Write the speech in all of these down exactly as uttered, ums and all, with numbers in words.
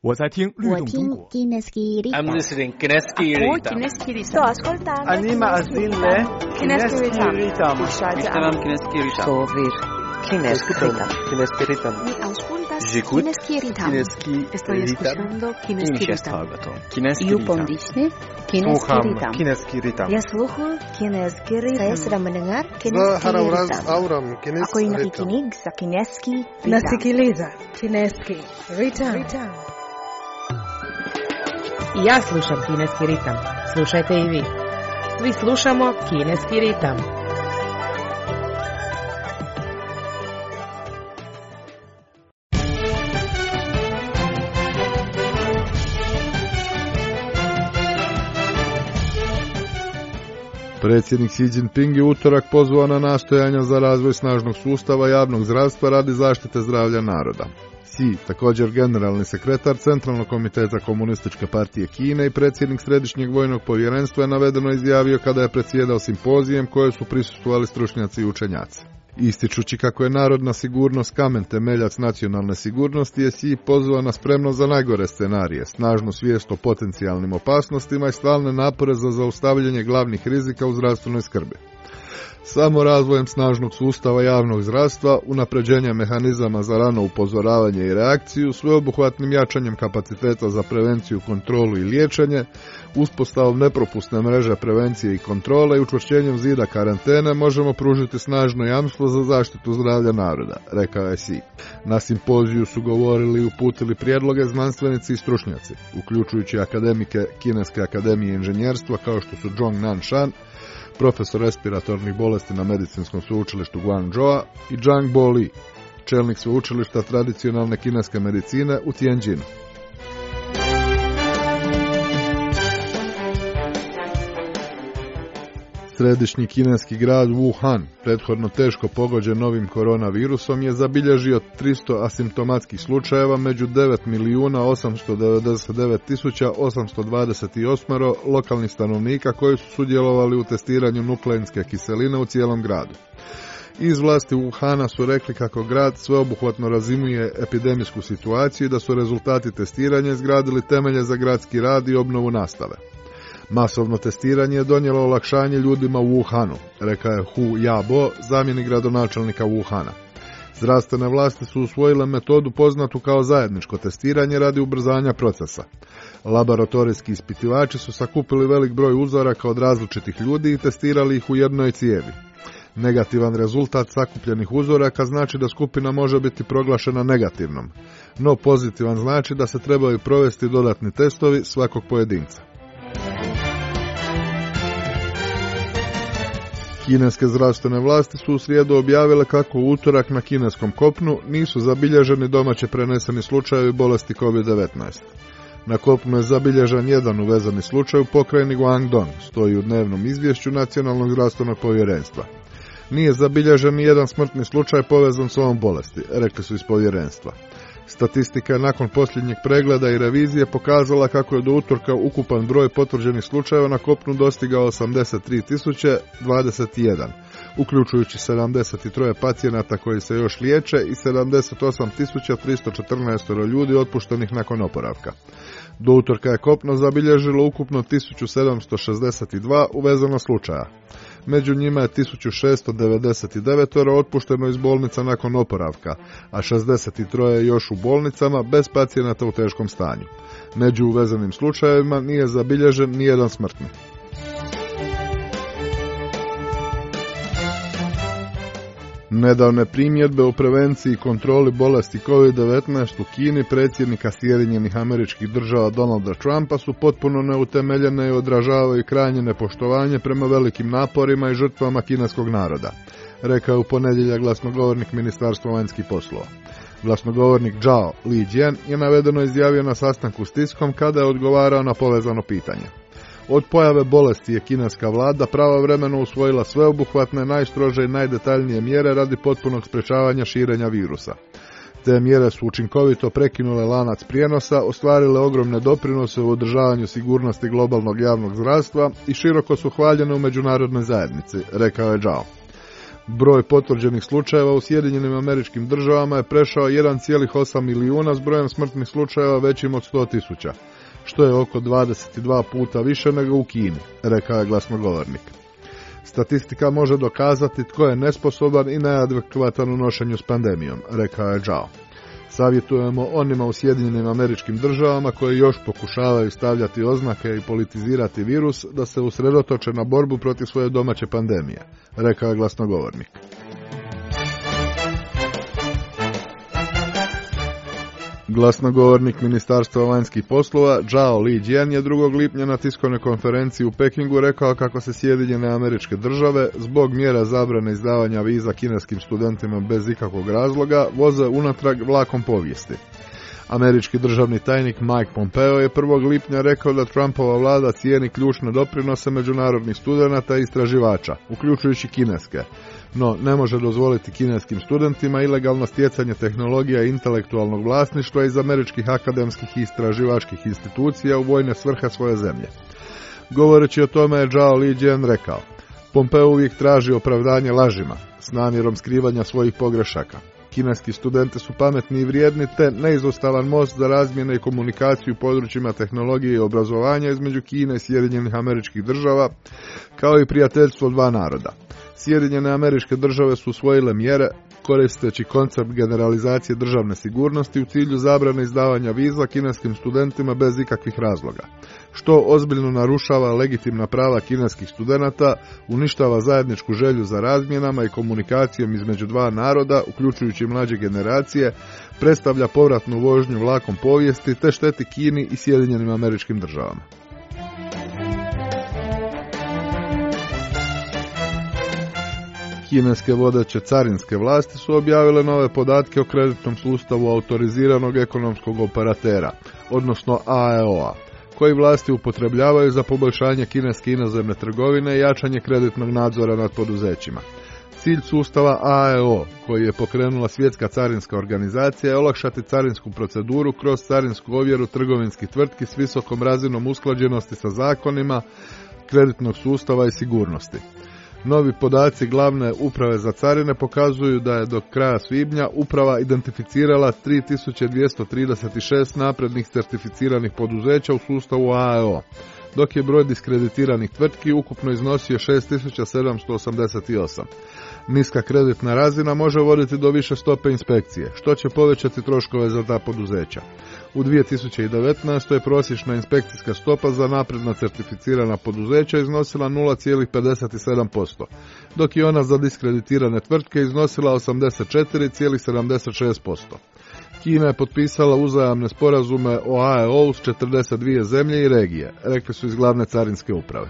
我在听律动中国。 I'm listening Kineski Ritam. Sto ascoltando. Anima Azille. Kineski Ritam. Ishtaram Kineski Ritam. Sovir. Kineski Ritam. Kineski Ritam. Mi auscultas J'écoute Kineski Ritam. Kineski Estoy escuchando Kineski Ritam. Kineski You Ritam. pondisne Kineski Ritam. Kineski Ritam. Я слухаю Kineski Ritam. Saya sedang mendengar Kineski Harawraz Ritam. Auram Kineski Ako yung Ritam. nakikinig sa Kineski Ritam. Nasikiliza Kineski Ritam. I ja slušam Kineski ritam. Slušajte i vi. Svi slušamo Kineski ritam. Predsjednik Xi Jinping je utorak pozvao na nastojanja za razvoj snažnog sustava javnog zdravstva radi zaštite zdravlja naroda. Xi, također generalni sekretar Centralnog komiteta Komunističke partije Kine i predsjednik Središnjeg vojnog povjerenstva, je navedeno izjavio kada je predsjedao simpozijem koje su prisustvovali stručnjaci i učenjaci. Ističući kako je narodna sigurnost kamen temeljac nacionalne sigurnosti, je Xi pozvao na spremnost za najgore scenarije, snažnu svijest o potencijalnim opasnostima i stalne napore za zaustavljanje glavnih rizika u zdravstvenoj skrbi. Samo razvojem snažnog sustava javnog zdravstva, unapređenja mehanizama za rano upozoravanje i reakciju, sveobuhvatnim jačanjem kapaciteta za prevenciju, kontrolu i liječenje, uspostavom nepropusne mreže prevencije i kontrole i učvršćenjem zida karantene možemo pružiti snažno jamstvo za zaštitu zdravlja naroda, rekao je Xi. Na simpoziju su govorili i uputili prijedloge znanstvenici i stručnjaci, uključujući akademike Kineske akademije inženjerstva kao što su Zhong Nanshan, profesor respiratornih bolesti na medicinskom sveučilištu Guangzhou, i Zhang Boli, čelnik sveučilišta tradicionalne kineske medicine u Tianjinu. Središnji kineski grad Wuhan, prethodno teško pogođen novim koronavirusom, je zabilježio tristo asimptomatskih slučajeva među devet milijuna osamsto devedeset devet tisuća osamsto dvadeset osam lokalnih stanovnika koji su sudjelovali u testiranju nukleinske kiseline u cijelom gradu. Iz vlasti Wuhana su rekli kako grad sveobuhvatno razumije epidemijsku situaciju i da su rezultati testiranja izgradili temelje za gradski rad i obnovu nastave. Masovno testiranje je donijelo olakšanje ljudima u Wuhanu, rekao je Hu Yabo, zamjenik gradonačelnika Wuhana. Zdravstvene vlasti su usvojile metodu poznatu kao zajedničko testiranje radi ubrzanja procesa. Laboratorijski ispitivači su sakupili velik broj uzoraka od različitih ljudi i testirali ih u jednoj cijevi. Negativan rezultat sakupljenih uzoraka znači da skupina može biti proglašena negativnom, no pozitivan znači da se trebaju provesti dodatni testovi svakog pojedinca. Kineske zdravstvene vlasti su u srijedu objavile kako u utorak na kineskom kopnu nisu zabilježeni domaće preneseni slučajevi bolesti kovid devetnaest. Na kopnu je zabilježen jedan uvezani slučaj u pokrajini Guangdong, stoji u dnevnom izvješću Nacionalnog zdravstvenog povjerenstva. Nije zabilježen ni jedan smrtni slučaj povezan s ovom bolesti, rekli su iz povjerenstva. Statistika je nakon posljednjeg pregleda i revizije pokazala kako je do utorka ukupan broj potvrđenih slučajeva na kopnu dostigao osamdeset tri tisuće dvadeset jedan, uključujući sedamdeset tri pacijenata koji se još liječe i sedamdeset osam tisuća tristo četrnaest ljudi otpuštenih nakon oporavka. Do utorka je kopno zabilježilo ukupno tisuću sedamsto šezdeset dva uvezana slučaja. Među njima je tisuću šesto devedeset devet otpušteno iz bolnica nakon oporavka, a šezdeset tri je još u bolnicama bez pacijenata u teškom stanju. Među uvezenim slučajevima nije zabilježen nijedan smrtni. Nedavne primjedbe o prevenciji i kontroli bolesti kovid devetnaest u Kini predsjednika Sjedinjenih Američkih Država Donalda Trumpa su potpuno neutemeljene i odražavaju krajnje nepoštovanje prema velikim naporima i žrtvama kineskog naroda, rekao je u ponedjeljak glasnogovornik Ministarstva vanjskih poslova. Glasnogovornik Zhao Lijian je navedeno izjavio na sastanku s tiskom kada je odgovarao na povezano pitanje. Od pojave bolesti je kineska vlada pravovremeno usvojila sveobuhvatne, najstrože i najdetaljnije mjere radi potpunog sprečavanja širenja virusa. Te mjere su učinkovito prekinule lanac prijenosa, ostvarile ogromne doprinose u održavanju sigurnosti globalnog javnog zdravstva i široko su hvaljene u međunarodnoj zajednici, rekao je Zhao. Broj potvrđenih slučajeva u Sjedinjenim Američkim Državama je prešao jedan zarez osam milijuna s brojem smrtnih slučajeva većim od sto tisuća, što je oko dvadeset dva puta više nego u Kini, rekao je glasnogovornik. Statistika može dokazati tko je nesposoban i neadekvatan u nošenju s pandemijom, rekao je Zhao. Savjetujemo onima u Sjedinjenim Američkim Državama koji još pokušavaju stavljati oznake i politizirati virus da se usredotoče na borbu protiv svoje domaće pandemije, rekao je glasnogovornik. Glasnogovornik Ministarstva vanjskih poslova Zhao Lijian je drugog lipnja na tiskovnoj konferenciji u Pekingu rekao kako se Sjedinjene Američke Države zbog mjera zabrane izdavanja viza kineskim studentima bez ikakvog razloga voze unatrag vlakom povijesti. Američki državni tajnik Mike Pompeo je prvog lipnja rekao da Trumpova vlada cijeni ključne doprinose međunarodnih studenata i istraživača, uključujući kineske, no ne može dozvoliti kineskim studentima ilegalno stjecanje tehnologija i intelektualnog vlasništva iz američkih akademskih i istraživačkih institucija u vojne svrhe svoje zemlje. Govoreći o tome je Zhao Lijian rekao: Pompeo uvijek traži opravdanje lažima s namjerom skrivanja svojih pogrešaka. Kineski studenti su pametni i vrijedni te neizostavan most za razmjene i komunikaciju u područjima tehnologije i obrazovanja između Kine i Sjedinjenih Američkih Država, kao i prijateljstvo dva naroda. Sjedinjene Američke Države su usvojile mjere koristeći koncept generalizacije državne sigurnosti u cilju zabrane izdavanja viza kineskim studentima bez ikakvih razloga, što ozbiljno narušava legitimna prava kineskih studenata, uništava zajedničku želju za razmjenama i komunikacijom između dva naroda, uključujući mlađe generacije, predstavlja povratnu vožnju vlakom povijesti te šteti Kini i Sjedinjenim Američkim Državama. Kineske vodeće carinske vlasti su objavile nove podatke o kreditnom sustavu autoriziranog ekonomskog operatera, odnosno A E O-a, koji vlasti upotrebljavaju za poboljšanje kineske inozemne trgovine i jačanje kreditnog nadzora nad poduzećima. Cilj sustava A E O, koji je pokrenula Svjetska carinska organizacija, je olakšati carinsku proceduru kroz carinsku ovjeru trgovinskih tvrtki s visokom razinom usklađenosti sa zakonima, kreditnog sustava i sigurnosti. Novi podaci glavne uprave za carine pokazuju da je do kraja svibnja uprava identificirala tri tisuće dvjesto trideset šest naprednih certificiranih poduzeća u sustavu A E O, dok je broj diskreditiranih tvrtki ukupno iznosio šest tisuća sedamsto osamdeset osam. Niska kreditna razina može voditi do više stope inspekcije, što će povećati troškove za ta poduzeća. U dvije tisuće devetnaestoj je prosječna inspekcijska stopa za napredno certificirana poduzeća iznosila nula zarez pedeset sedam posto, dok je ona za diskreditirane tvrtke iznosila osamdeset četiri zarez sedamdeset šest posto. Kina je potpisala uzajamne sporazume o A E O-u s četrdeset dvije zemlje i regije, rekli su iz glavne carinske uprave.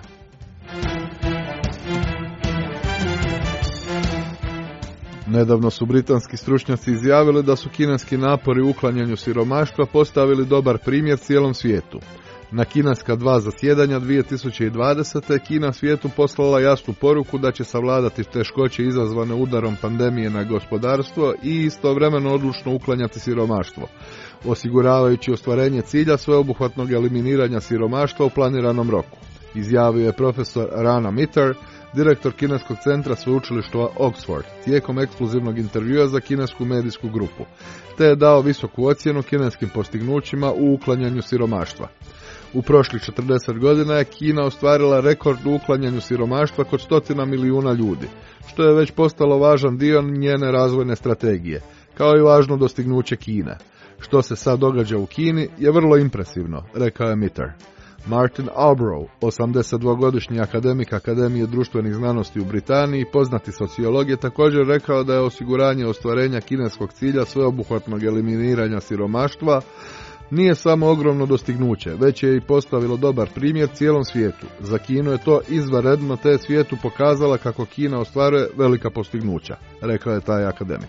Nedavno su britanski stručnjaci izjavili da su kineski napori u uklanjanju siromaštva postavili dobar primjer cijelom svijetu. Na kineska dva zasjedanja dvije tisuće dvadesete. Kina svijetu poslala jasnu poruku da će savladati teškoće izazvane udarom pandemije na gospodarstvo i istovremeno odlučno uklanjati siromaštvo, osiguravajući ostvarenje cilja sveobuhvatnog eliminiranja siromaštva u planiranom roku, izjavio je profesor Rana Mitter, direktor kineskog centra sveučilišta Oxford, tijekom ekskluzivnog intervjua za kinesku medijsku grupu, te je dao visoku ocjenu kineskim postignućima u uklanjanju siromaštva. U prošlih četrdeset godina je Kina ostvarila rekord u uklanjanju siromaštva kod stotina milijuna ljudi, što je već postalo važan dio njene razvojne strategije, kao i važno dostignuće Kine. Što se sad događa u Kini je vrlo impresivno, rekao je Mitter. Martin Albrow, osamdesetdvogodišnji akademik Akademije društvenih znanosti u Britaniji, poznati sociolog, je također rekao da je osiguranje ostvarenja kineskog cilja sveobuhvatnog eliminiranja siromaštva nije samo ogromno dostignuće, već je i postavilo dobar primjer cijelom svijetu. Za Kinu je to izvanredno, te je svijetu pokazala kako Kina ostvaruje velika postignuća, rekao je taj akademik.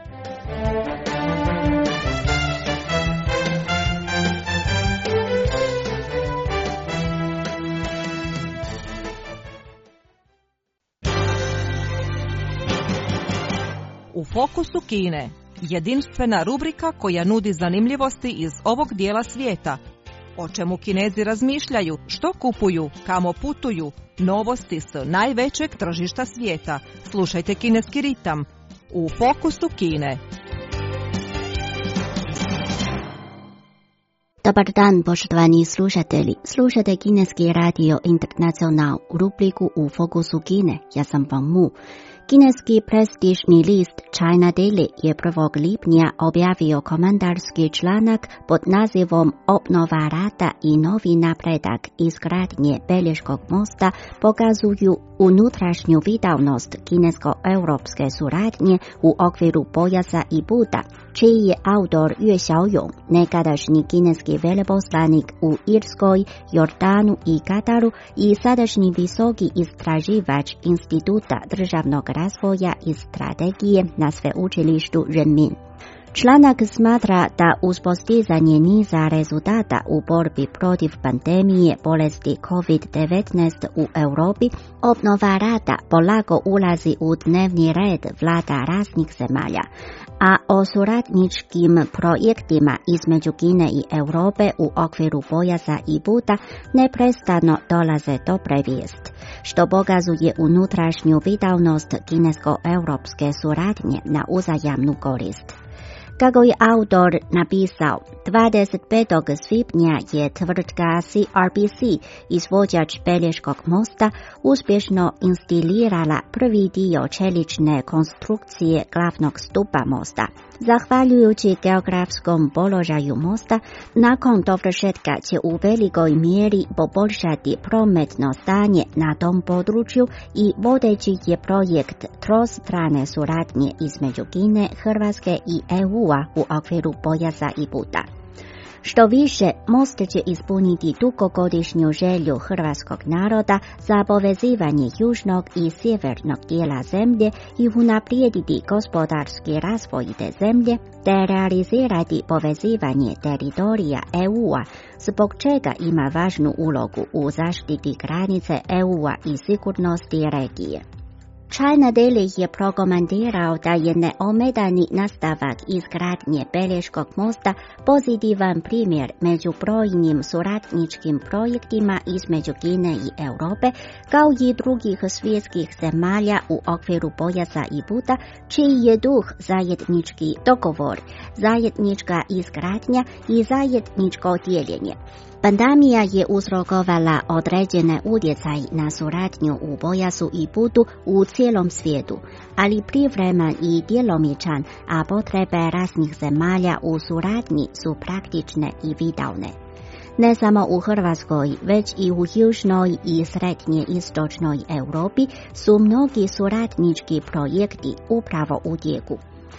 U fokusu Kine, jedinstvena rubrika koja nudi zanimljivosti iz ovog dijela svijeta. o čemu Kinezi razmišljaju, što kupuju, kamo putuju, novosti s najvećeg tržišta svijeta. Slušajte Kineski ritam u Fokusu Kine. Dobar dan, poštovani slušatelji. Slušate Kineski radio Internacional u rubriku U Fokusu Kine. Ja sam Wang Mu. Kineski prestižni list China Daily je prvog lipnja objavio komentarski članak pod nazivom Obnova rata i novi napredak izgradnje Pelješkog mosta pokazuju unutrašnju vitalnost kinesko-europske suradnje u okviru pojasa i puta, čiji je autor Yue Xiaoyong, nekadašnji kineski veleposlanik u Irskoj, Jordanu i Kataru i sadašnji visoki istraživač Instituta državnog razvoja i strategije na sveučilištu Renmin. Članak smatra da uz postizanje niza rezultata u borbi protiv pandemije bolesti kovid devetnaest u Europi, obnova rata polako ulazi u dnevni red vlada raznih zemalja, a o suradničkim projektima između Kine i Europe u okviru pojasa i puta neprestano dolaze dobre vijesti, što pokazuje unutrašnju vitalnost kinesko-europske suradnje na uzajamnu korist. Kako je autor napisao, dvadeset petog svibnja je tvrtka C R B C, izvođač Pelješkog mosta, uspješno instalirala prvi dio čelične konstrukcije glavnog stupa mosta. Zahvaljujući geografskom položaju mosta, nakon dovršetka će u velikoj mjeri poboljšati prometno stanje na tom području i vodeći je projekt trostrane suradnje između Kine, Hrvatske i E U-a u okviru pojasa i puta. Što više, most će ispuniti dugogodišnju želju hrvatskog naroda za povezivanje južnog i sjevernog dijela zemlje i unaprijediti gospodarski razvoj te zemlje, te realizirati povezivanje teritorija E U-a, zbog čega ima važnu ulogu u zaštiti granice E U-a i sigurnosti regije. China Daily je prokomentirao da je neometani nastavak izgradnje Pelješkog mosta pozitivan primjer među brojnim suradničkim projektima između Kine i Europe, kao i drugih svjetskih zemalja u okviru pojasa i puta, čiji je duh zajednički dogovor, zajednička izgradnja i zajedničko dijeljenje. Pandemija je uzrokovala određene utjecaj na suradnju u pojasu i putu u cijelom svijetu, ali privremen i djelomičan, a potrebe raznih zemalja u suradnji su praktične i vitalne. Ne samo u Hrvatskoj, već i u južnoj i srednje istočnoj Europi su mnogi suradnički projekti upravo u tijeku.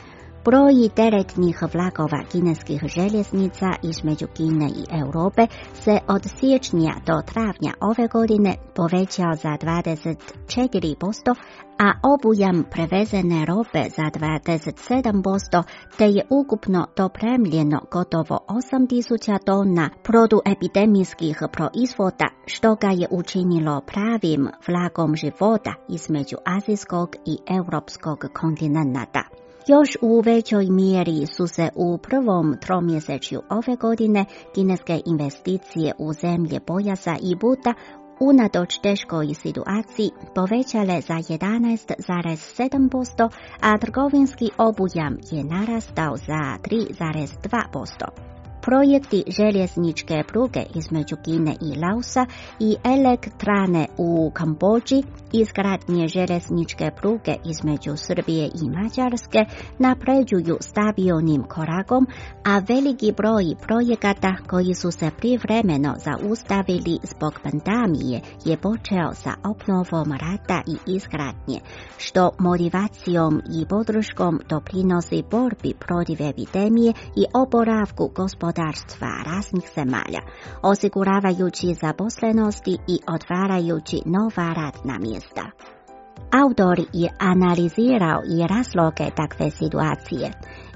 Broj teretnih vlakova kineskih željeznica između Kine i Europe se od siječnja do travnja ove godine povećao za dvadeset četiri posto, a obujam prevezene robe za dvadeset sedam posto, te je ukupno dopremljeno gotovo osam tisuća tona protuepidemijskih proizvoda, što ga je učinilo pravim vlakom života između azijskog i europskog kontinenta. Još u većoj mjeri su se u prvom tromjesečju ove godine kineske investicije u zemlje pojasa i puta unatoč teškoj situaciji povećale za jedanaest zarez sedam posto, a trgovinski obujam je narastao za tri zarez dva posto. Projekti željezničke pruge između Kine i Laosa i elektrane u Kambodži, izgradnje željezničke pruge između Srbije i Mađarske napređuju stabilnim korakom, a veliki broj projekata koji su se privremeno zaustavili zbog pandemije je počeo sa obnovom rata i izgradnje, što motivacijom i podrškom doprinosi borbi protiv epidemije i oporavku gospodarstva raznih zemalja, osiguravajući zaposlenosti i otvarajući nova radna mjesta. Autor je analizirao i razloge takve situacije.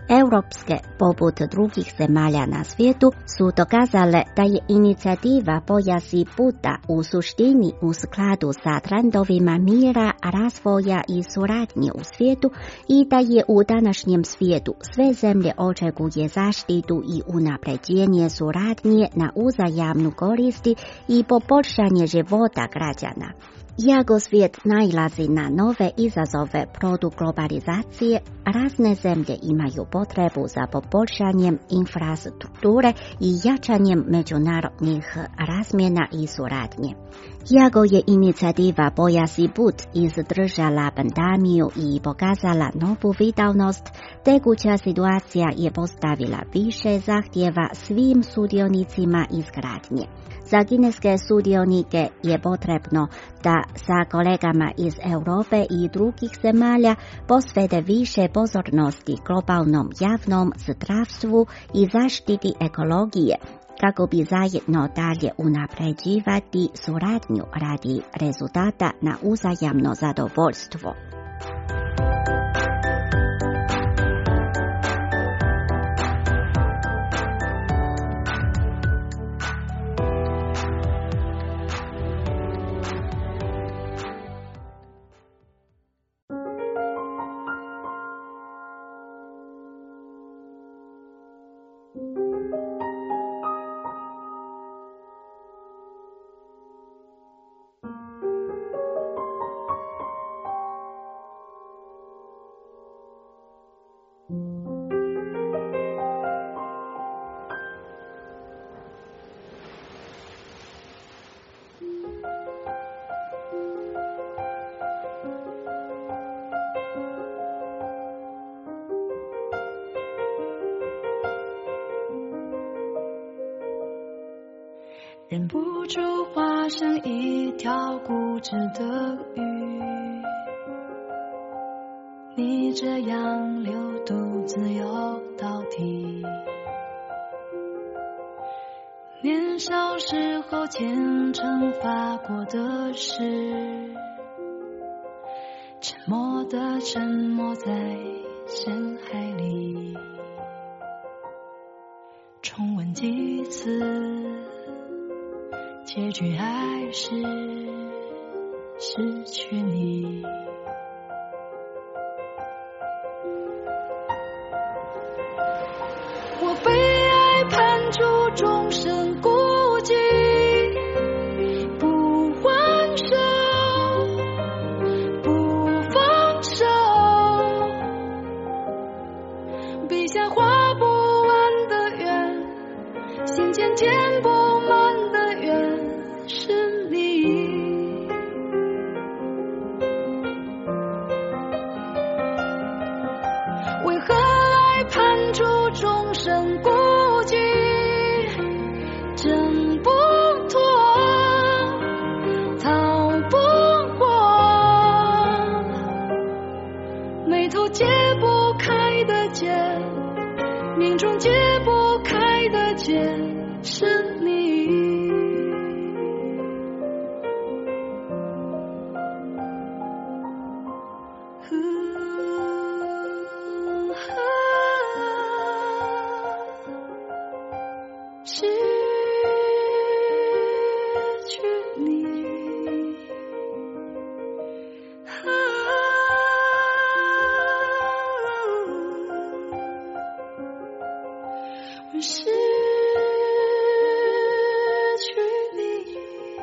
Europske, poput drugih zemalja na svijetu, su dokazale da je inicijativa Pojasi puta u suštini u skladu sa trendovima mira, razvoja i suradnje u svijetu i da je u današnjem svijetu sve zemlje očekuje zaštitu i unapređenje suradnje na uzajamnu koristi i poboljšanje života građana. Iako svijet nailazi na nove izazove produkt globalizacije, razne zemlje imaju potrebu za poboljšanjem infrastrukture i jačanjem međunarodnih razmjena i suradnje. Iako je inicijativa Pojasi put izdržala pandemiju i pokazala novu vitalnost, tekuća situacija je postavila više zahtjeva svim sudionicima izgradnje. Za kineske sudionike je potrebno da sa kolegama iz Europe i drugih zemalja posvete više pozornosti globalnom javnom zdravstvu i zaštiti ekologije, kako bi zajedno dalje unapređivati suradnju radi rezultata na uzajamno zadovoljstvo. 忍不住化身一条固执的鱼，你这样流独自游到底。年少时候虔诚发过的誓，沉默的沉没在深海里，重温几次，结局还是失去你。我被爱判处终身孤寂，不还手，不放手，笔下画不完的圆，心间填不满的圆，是你。为何爱判处终身孤寂，挣不脱，逃不过，眉头解不开的结，命中解不开的结，是你。失去你，我失去你。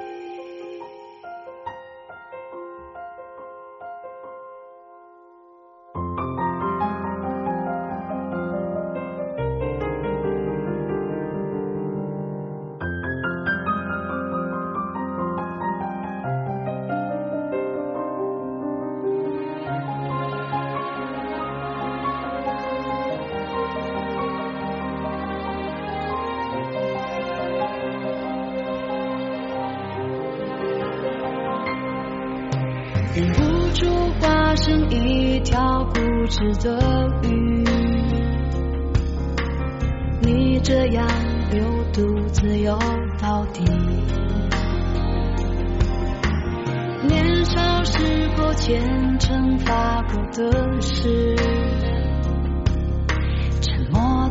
忍不住化身一条固执的鱼，你这样流独自游到底。年少时候虔诚发过的誓，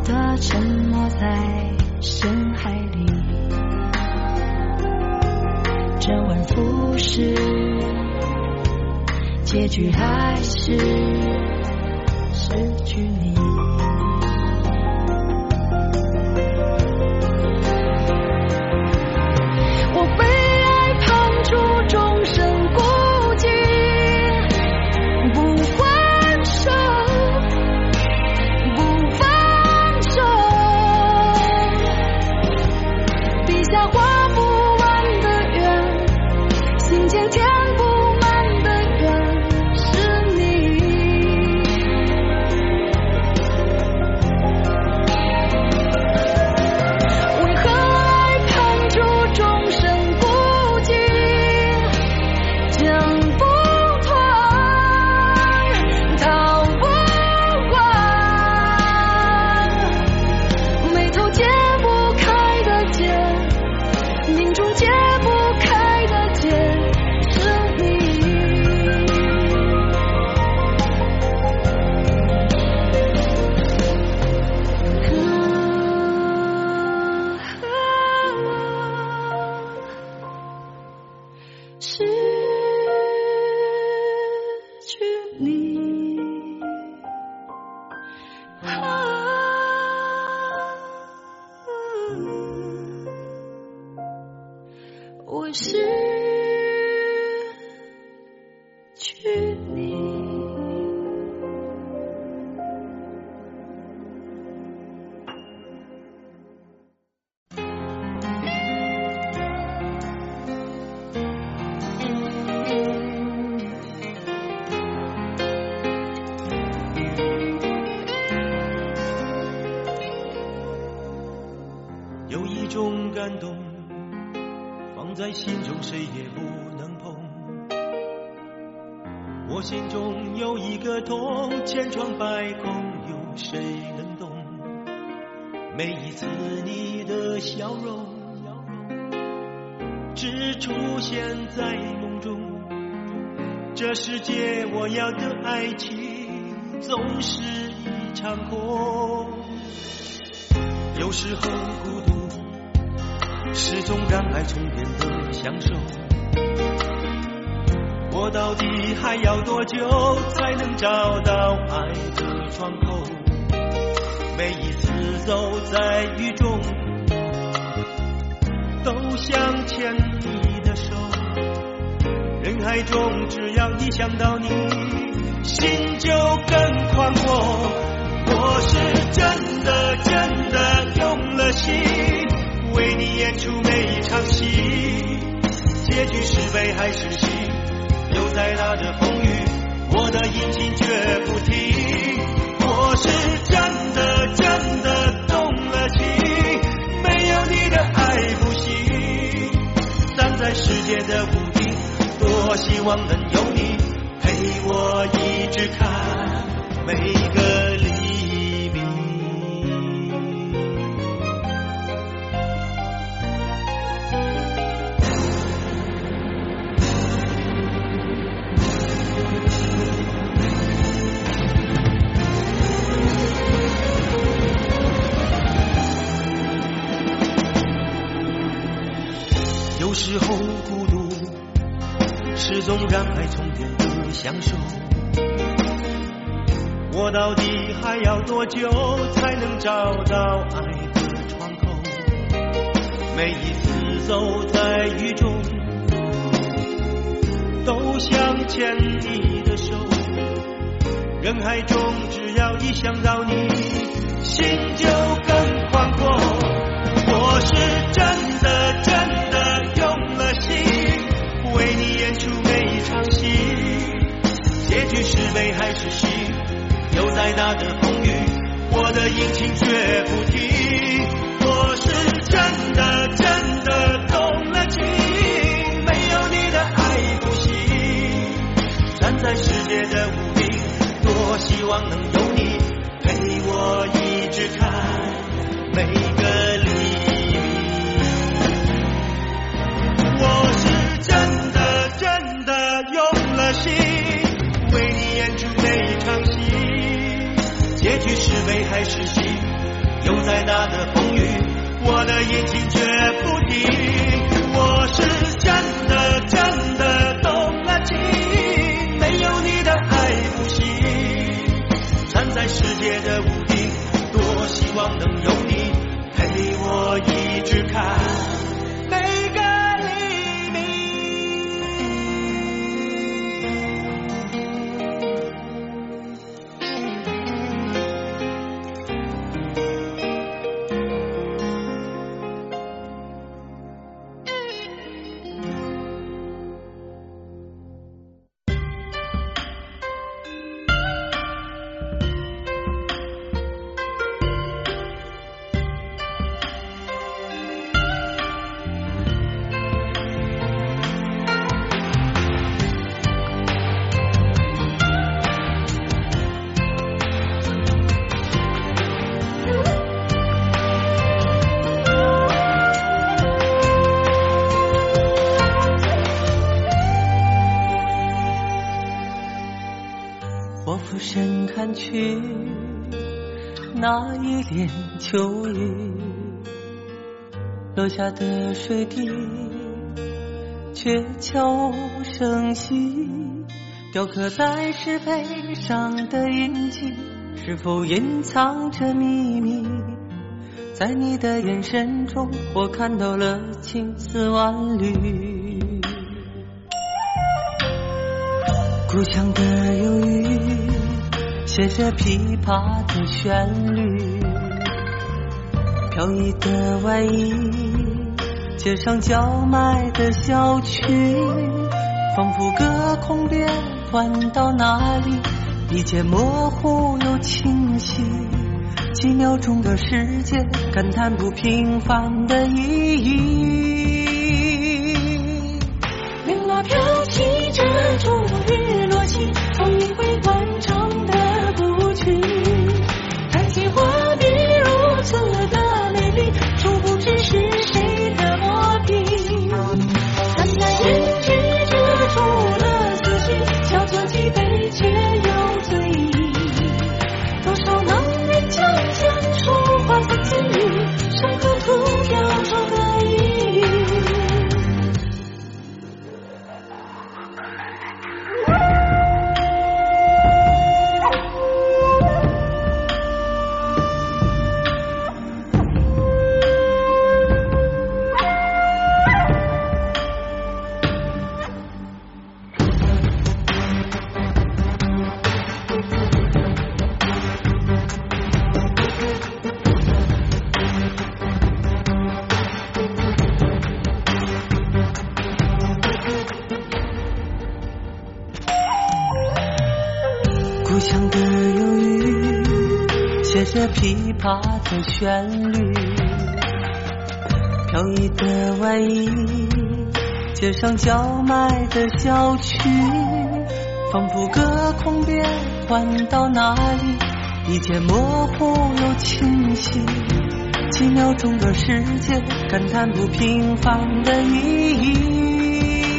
的沉没在深海里，周而复始，结局还是失去你。我被爱碰触，终身孤寂，不还手，不放手，笔下画不完的圆，心间填不满的缘，是你。为何爱碰触，终身孤寂，挣不脱，逃不完，眉头解不开的结，命中解不开的结，是你。失去你，我失去你。 有一种感动放在心中，谁也不能碰。我心中有一个痛，千疮百孔，有谁能懂？每一次你的笑容只出现在梦中，这世界我要的爱情总是一场空。有时候孤独是种让爱充电的享受，我到底还要多久才能找到爱的窗口？每一次走在雨中都想牵你的手，人海中只要一想到你，心就更宽阔。我是真的真的用了心，为你演出每一场戏，结局是悲还是喜，有再大的风雨，我的引擎绝不停。我是真的真的动了情，没有你的爱不行。站在世界的屋顶，多希望能有你陪我一直看每个黎明。有时候孤独是种让爱充电的享受，我到底还要多久才能找到爱的窗口？每一次走在雨中都想牵你的手，人海中只要一想到你，心就更宽阔。我是真的真的用了心，为你演出每一场戏，结局是悲还是喜，有再大的风雨，我的引擎绝不停。我是真的真的动了情，没有你的爱不行。站在世界的屋顶，多希望能有你陪我一直看每个黎明。我是真的真的用了心，为你演出每一场戏，结局是悲还是喜， 有再大的风雨，我的引擎绝不停。我是真的真的动了情，没有你的爱不行。站在世界的屋顶，多希望能有你陪我一直看每个黎明。 去那一帘秋雨，落下的水滴却悄无声息，雕刻在石碑上的印记是否隐藏着秘密？在你的眼神中我看到了千丝万缕，故乡的忧郁写着琵琶的旋律，飘逸的外衣，街上叫卖的小曲，仿佛隔空变换到哪里，一切模糊又清晰，几秒钟的时间，感叹不平凡的意义。铃拉飘起这种日落起，风一回惯常的舞曲，看见画面如此的美丽，殊不知是谁的磨平。看那胭脂遮住了思绪，小酒几杯却有醉意。多少男人将将说话在嘴里，伤口涂掉出个意义。故乡的忧郁写着琵琶的旋律，飘逸的外衣，街上叫卖的小曲，仿佛隔空变换到哪里，一切模糊又清晰，几秒钟的时间，感叹不平凡的意义。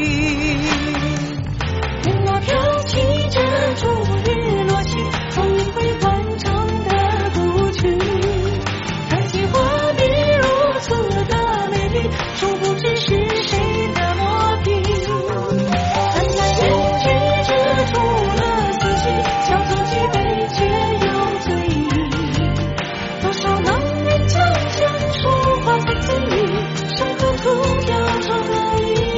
铃拉飘起这种日落起，风一回惯常的舞曲，看见画面如此的美丽，殊不知是谁的磨平。看那胭脂遮住了思绪，小酒几杯却有醉意。多少男人将将说话在嘴里，伤口涂掉出个意义。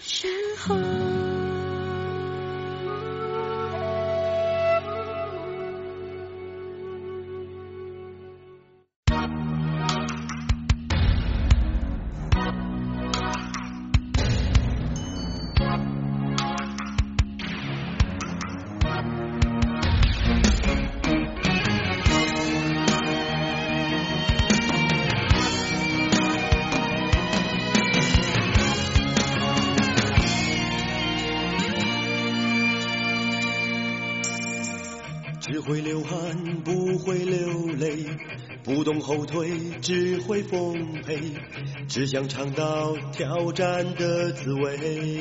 身后。 只会流汗不会流泪，不懂后退只会奉陪，只想尝到挑战的滋味。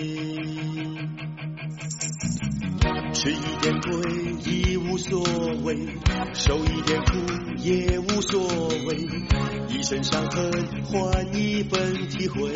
吃一点亏已无所谓，受一点苦也无所谓，一身伤痕换一份体会。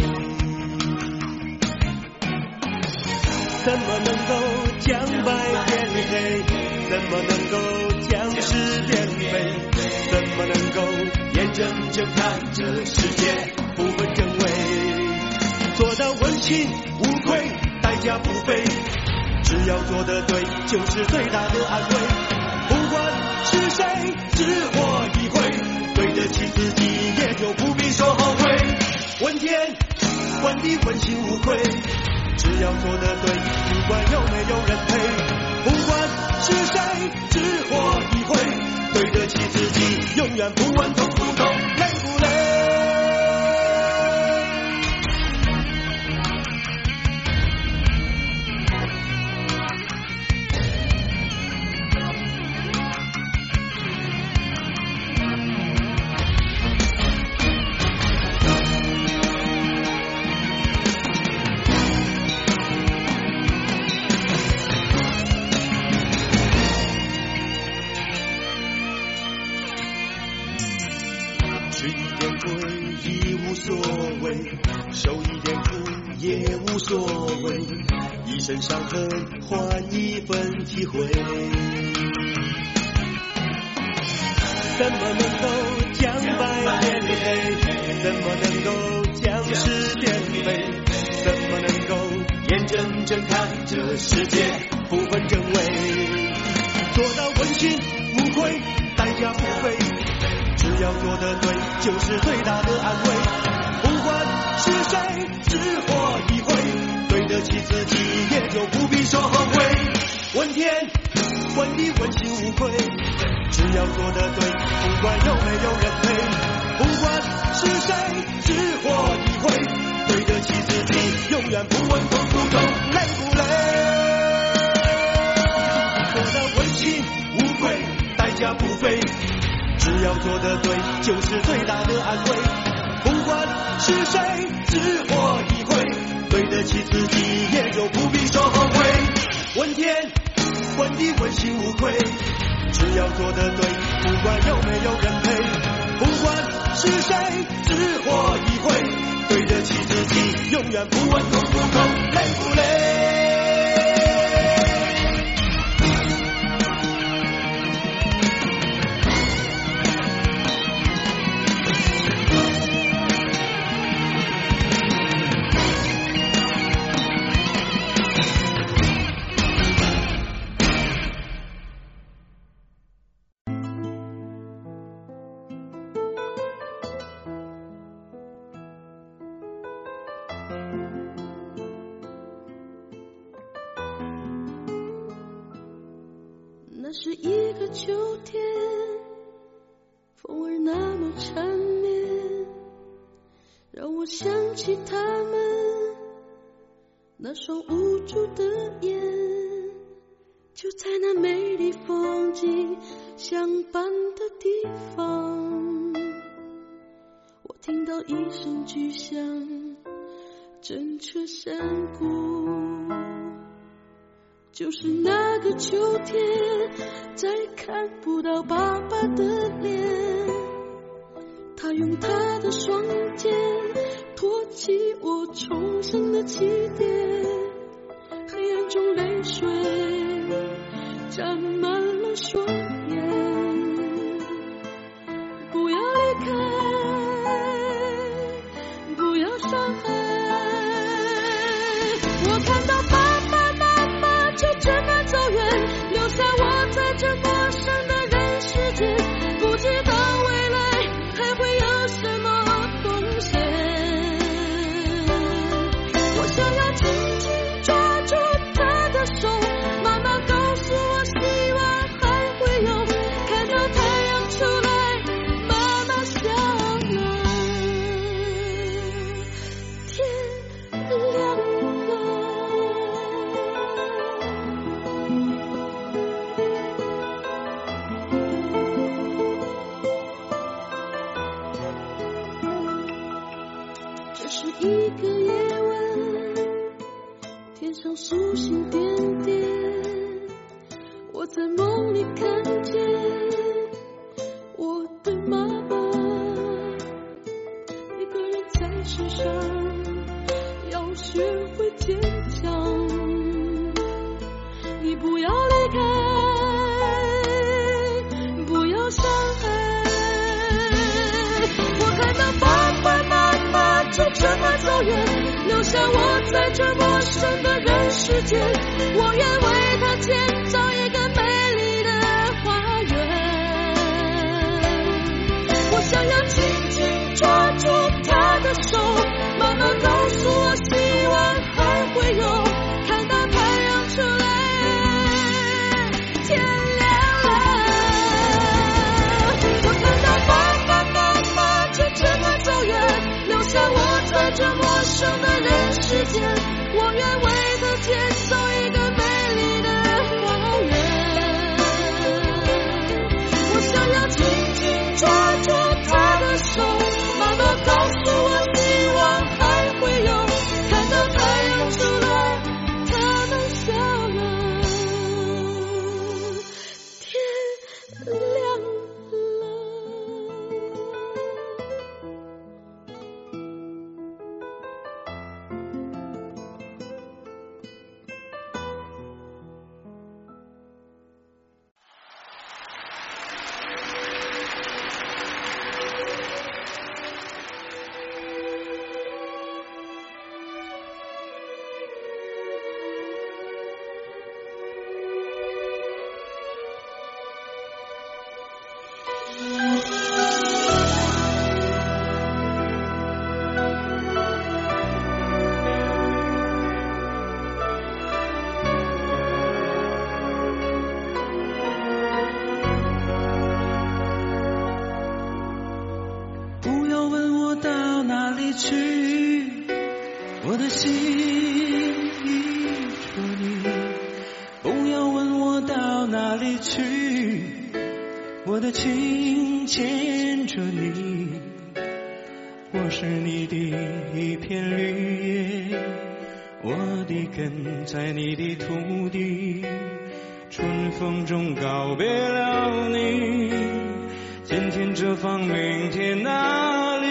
怎么能够将白变黑？怎么能够将是变美？怎么能够眼睁睁看着世界不分真伪？做到问心无愧，代价不菲，只要做得对，就是最大的安慰。不管是谁，只活一回，对得起自己，也就不必说后悔。问天问地问心无愧，只要做得对，不管有没有人陪。不管是谁，只活一回，对得起自己，永远不问痛不痛，累不累。受一点苦也无所谓，一身伤痕换一份体会。怎么能够将白变黑？怎么能够将是变美？怎么能够眼睁睁看着世界不分真伪？做到问心无愧，代价不菲，只要做得对，就是最大的安慰。不管是谁，只活一回，对得起自己，也就不必说后悔。问天问地问心无愧，只要做得对，不管有没有人陪。不管是谁，只活一回，对得起自己，永远不问痛不痛，累不累。做到问心无愧，代价不菲，只要做得对，就是最大的安慰。不管是谁，只活一回，对得起自己，也就不必说后悔。问天问地问心无愧，只要做得对，不管有没有人陪。不管是谁，只活一回，对得起自己，永远不问痛不痛，累不累。 那是一个秋天，风儿那么缠绵，让我想起他们那双无助的眼，就在那美丽风景相伴的地方，我听到一声巨响，震彻山谷。就是那个秋天，再看不到爸爸的脸，他用他的双肩托起我重生的起点，黑暗中泪水沾满了双眼。不要离开，不要伤害， 天上星星点点，我在梦里看见我的妈妈。一个人在世上要学会坚强，你不要离开，不要伤害。我看到爸爸妈妈就这么走远，留下我在这陌生的人世间，我愿为他建造一个美丽的花园。我想要紧紧抓住他的手，妈妈告诉我希望还会有，看到太阳出来，天亮了。我看到爸爸妈妈就这么走远，留下我在这陌生的人世间，我愿为他建造一个美丽的花园。我想要紧紧抓住他的手，妈妈告诉我希望还会有，看到太阳出来，他们笑了，天亮了。 不要问我到哪里去，我的心依着你。不要问我到哪里去，我的情牵着你。我是你的一片绿叶，我的根在你的土地。春风中告别了你，今天这方，明天那里。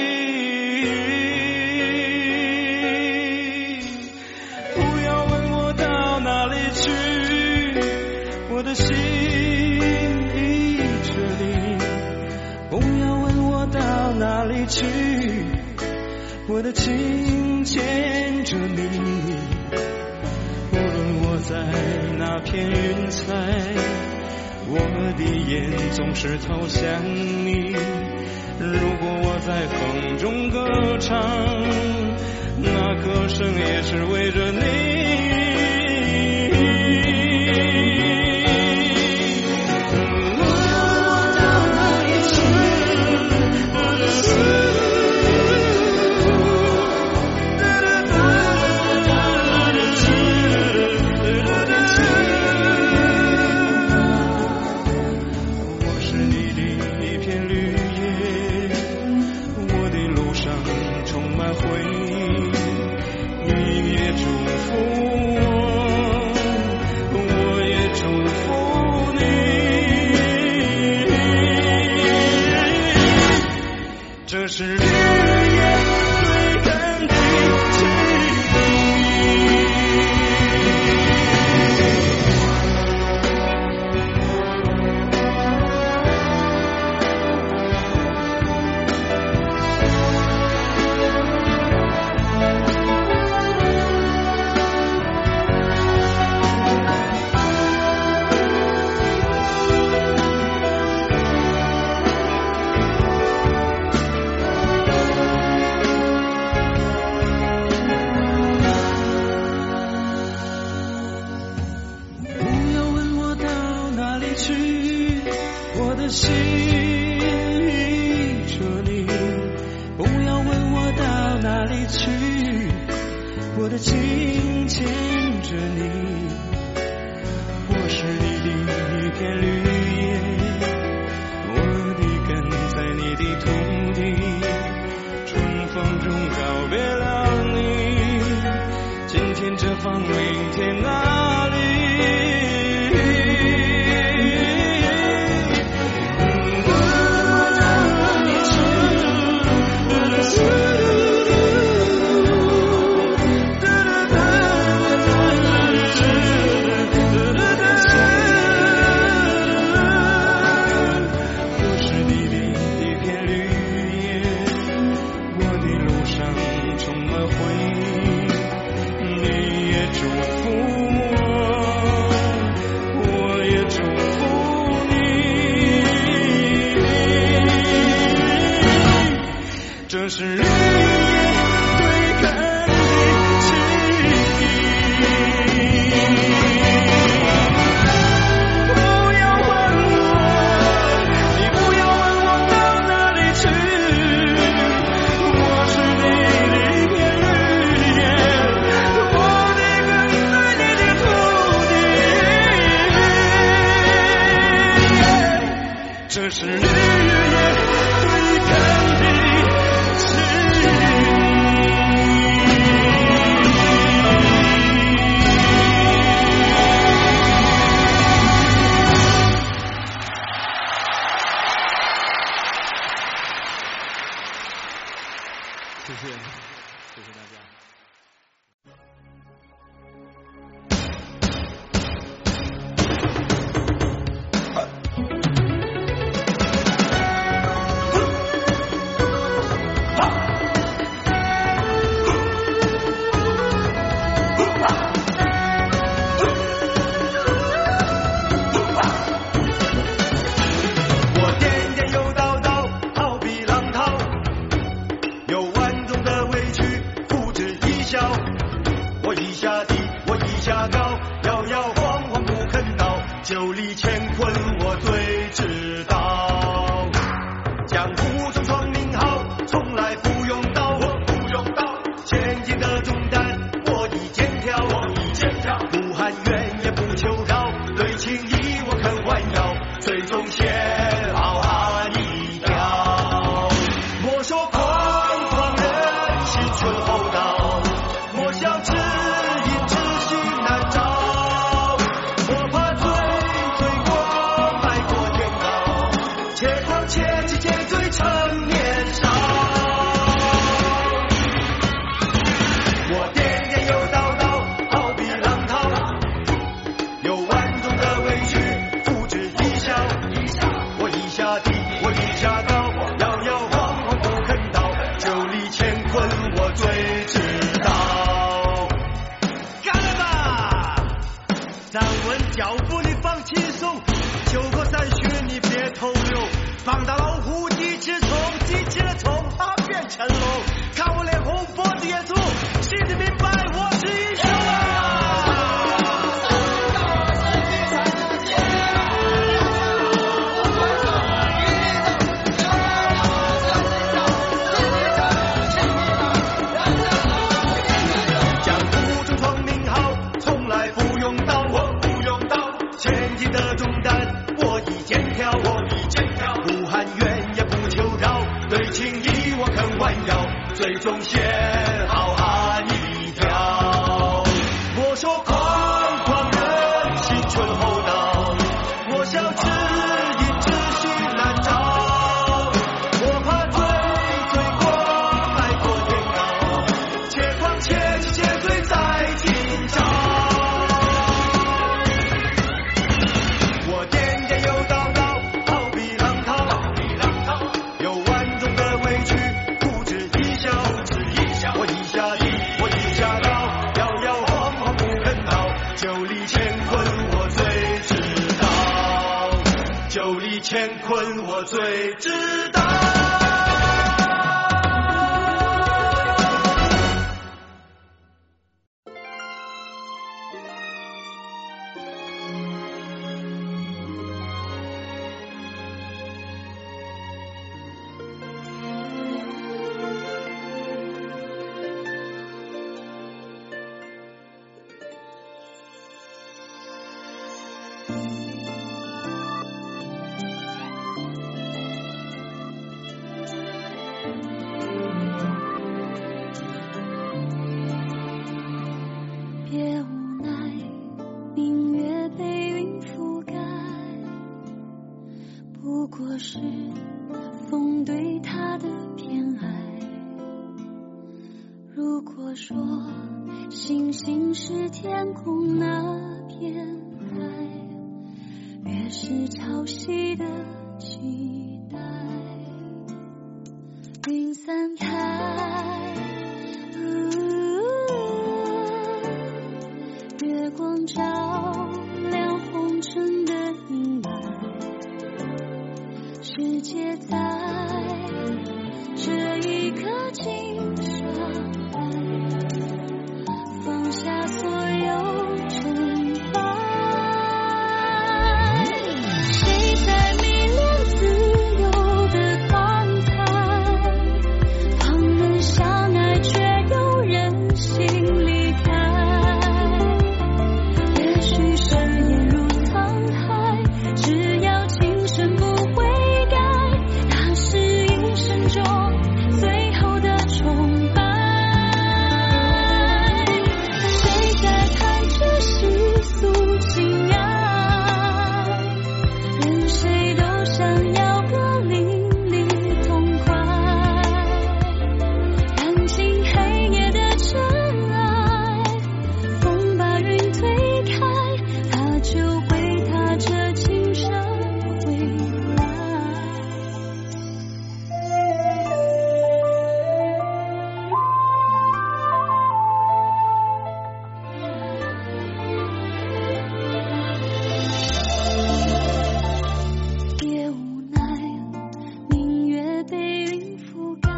不要问我到哪里去，我的心依着你。不要问我到哪里去，我的情牵着你。无论我在那片云彩，我的眼总是投向你。如果我在风中歌唱，那歌声也是为着你。无论我到哪里去，我的心这是绿叶最干的记我的心依着你。不要问我到哪里去，我的情牵着你。我是你的一片绿叶，我的根在你的土地。春风中告别了你，今天这方明天哪里？这是日夜对看的情谊，不要问我，你不要问我到哪里去，我是你的一片绿叶，我的根在你的土地，这是日夜对看的谢谢，谢谢大家。九里乾坤我最知道，江湖中闯名号，从来不用刀，我不用刀，前进的重担我已肩挑，我已肩挑，不喊冤也不求饶，对情义我肯弯腰，最终先好汉一条。莫说狂狂人心存厚道，莫笑知音知心难找，我怕醉且其皆醉成年少，我颠颠又倒倒，好比浪涛，有万种的委屈，付之一笑。我一下低，我一下高，摇摇晃晃不肯倒，九里乾坤我最知道。干了吧！站稳脚步，你放轻松，酒过三巡，你别偷溜。放大老虎一只虫，激起了虫，它变成龙。看我脸红脖子也粗，心里明白我是英雄江湖中闯名号，从来不用刀，我不用刀，前进的重担我已肩挑，我已肩挑，不喊冤也不求饶，对情义我肯弯腰，最终先好汉一条。莫说狂狂人心存厚道，莫笑知音知心难找，我怕醉醉过迈过天高，且狂且急且醉在今朝。我颠颠又倒倒，好比浪涛，有万种的委屈，付之一笑。我一下低，我一下高，摇摇晃晃不肯倒，九里乾坤我最知道，九里乾坤我最知道。 别奈，明月被云覆盖，不过是风对他的偏爱。如果说星星是天空那片海，月是潮汐的期待。云散开，月光照亮红尘的阴霾，世界在这一刻静下来，放下所有成败。谁在迷恋自由的光彩，旁人相爱却有人心离开。也许誓言如沧海，只要情深不悔改，那是一生中最后的崇拜。谁在看着世俗情爱，任谁都想要个淋漓痛快。燃尽黑夜的尘埃，风把云推开，他就会踏着青山回来。别无奈，明月被云覆盖，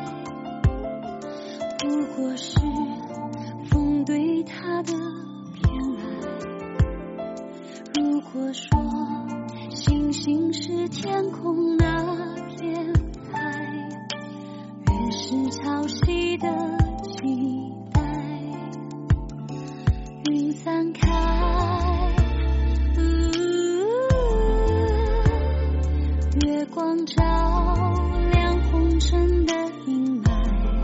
不过是风对他的偏爱。如果说星星是天空那片海，月是潮汐的期待。云散开，月光照亮红尘的阴霾，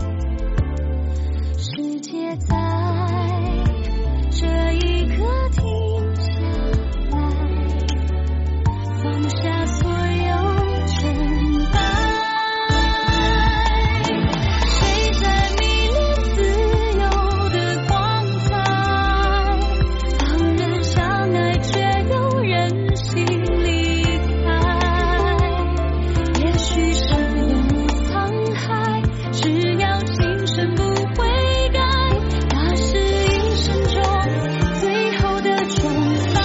世界在这一刻停下来，放下所有成败。谁在迷恋自由的光彩，旁人相爱却有人心离开。也许誓言如沧海，只要情深不悔改，那是一生中最后的崇拜。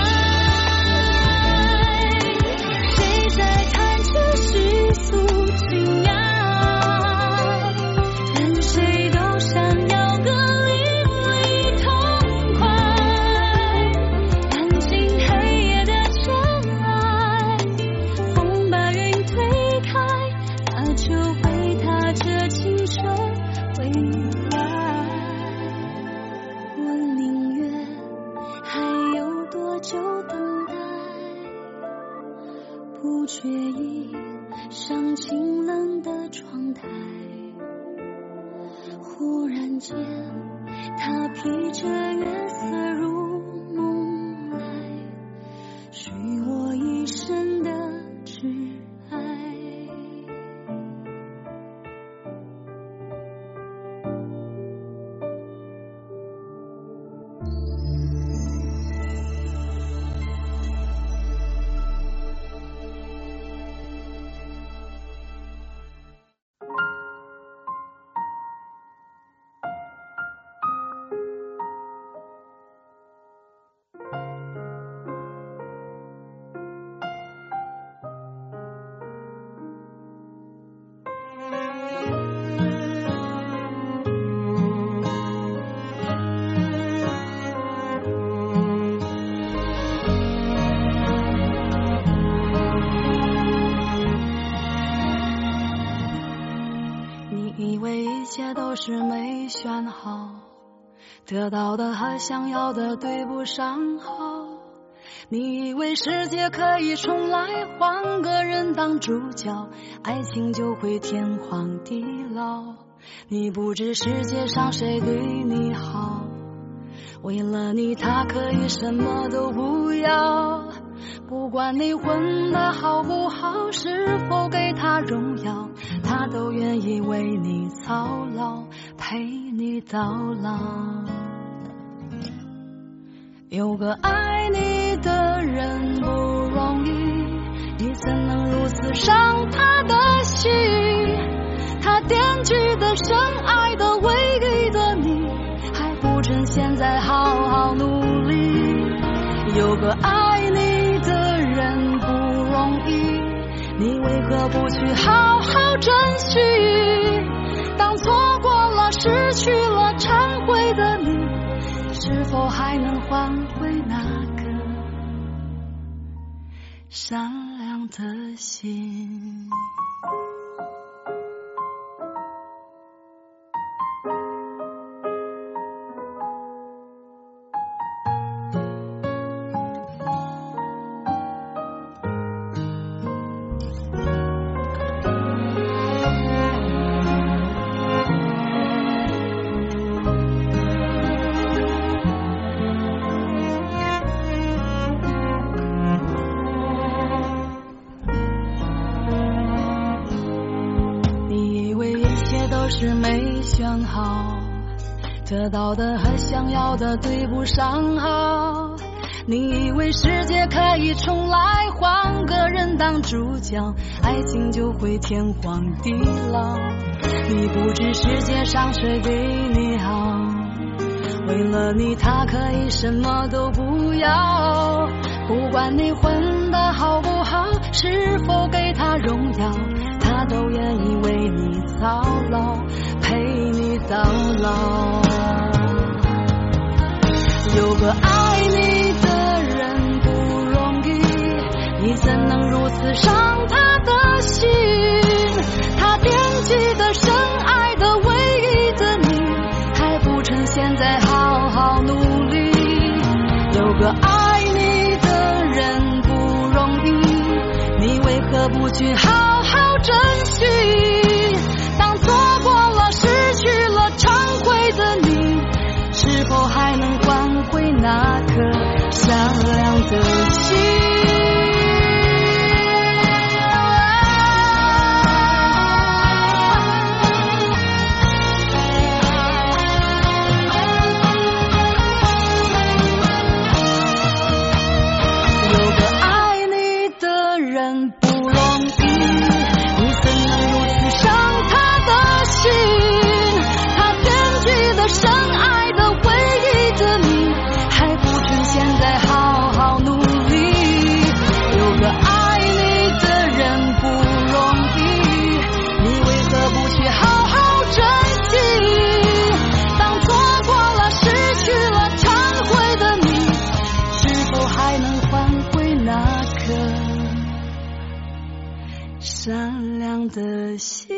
谁在看着世俗情爱，任谁都想要个淋漓痛快。燃尽黑夜的尘埃，风把云推开，他就会踏着青春回来。我宁愿还有多久等待，不觉意上清冷的窗台。忽然间，他披着月色入梦来，许我一生的挚爱。是没选好，得到的和想要的对不上号。你以为世界可以重来，换个人当主角，爱情就会天荒地老。你不知世界上谁对你好， 为了你他可以什么都不要，不管你混得好不好，是否给他荣耀，他都愿意为你操劳，陪你到老。有个爱你的人不容易，你怎能如此伤他的心？他惦记的深爱的唯一的你，还不趁现在好好努力。有个爱你的人不容易，你为何不去好好珍惜？当错过了失去了忏悔的你，是否还能换回那个善良的心？是没选好，得到的和想要的对不上号。你以为世界可以重来，换个人当主角，爱情就会天荒地老。你不知世界上谁对你好，为了你他可以什么都不要，不管你混得好不好，是否给他荣耀，他都愿意为你操劳，陪你到老。有个爱你的人不容易，你怎能如此伤他的心？他惦记的深爱的唯一的你，还不趁现在好好努力。有个爱你的人不容易，你为何不去好好珍惜？当错过了失去了忏悔的你，是否还能换回那颗善良的心？善良的心。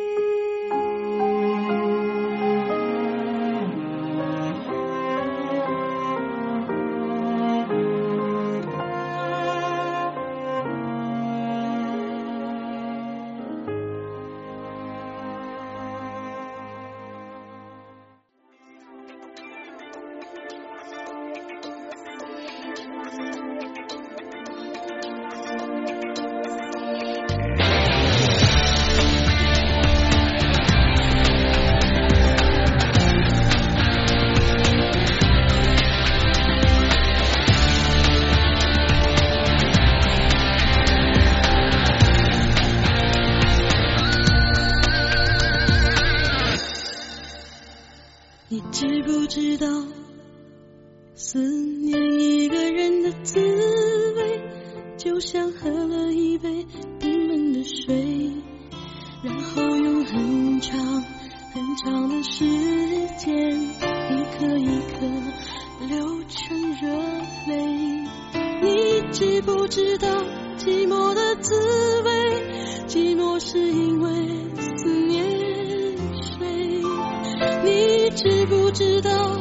你知不知道，思念一个人的滋味，就像喝了一杯冰冷的水，然后用很长很长的时间，一颗一颗流成热泪。你知不知道寂寞的滋味，寂寞是因为思念谁？你知不知道